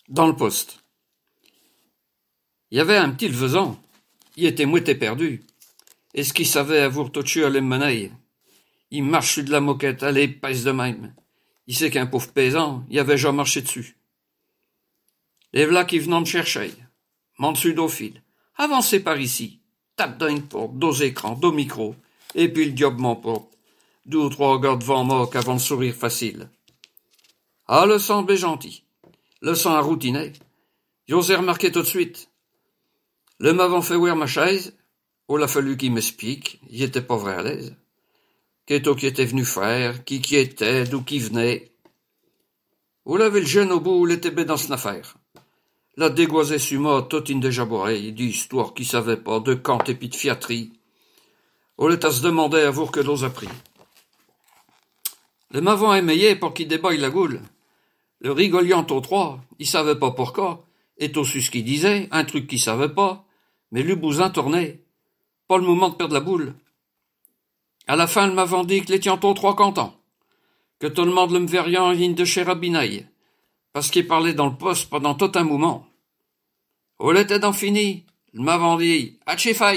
Dans le poste. Il y avait un petit levezan. Il était mouetté perdu. Est-ce qu'il savait avoir touché à l'emmener? Il marche sur de la moquette, allez, pèse de même. Il sait qu'un pauvre paysan, il avait déjà marché dessus. Les v'là qui venaient me chercher. Monte dessus d'au fil. Avancez par ici. Tape dans une porte, deux écrans, deux micros. Et puis le diable m'emporte. Deux ou trois gars devant moi qu'avant le sourire facile. Ah, le semblait gentil. Le sang a routiné. J'osais remarquer tout de suite. Le m'avant fait ouvrir ma chaise. Il a fallu qu'il m'explique. J'étais pas vrai à l'aise. Qu'est-ce qu'il était venu faire, qui était, d'où qui venait. Il avait le jeune au bout, il était bé dans son affaire. La dégoisait sur moi, toute une déjà bourrée, d'histoire qui savait pas, de cant et pis de fiatterie. Il était à se demander à vous que l'ose a pris. Le m'avant émeillé pour qu'il débaille la goule. Le rigoliant aux trois, il savait pas pourquoi, et au su ce qu'il disait, un truc qu'il savait pas, mais le bousin tournait. Pas le moment de perdre la boule. À la fin, le m'avant dit que l'étions aux trois contents, que tout le monde le me verrait en ligne de chez Rabinaille, parce qu'il parlait dans le poste pendant tout un moment. Il était dans fini, le m'avant dit, « Hatché fight !»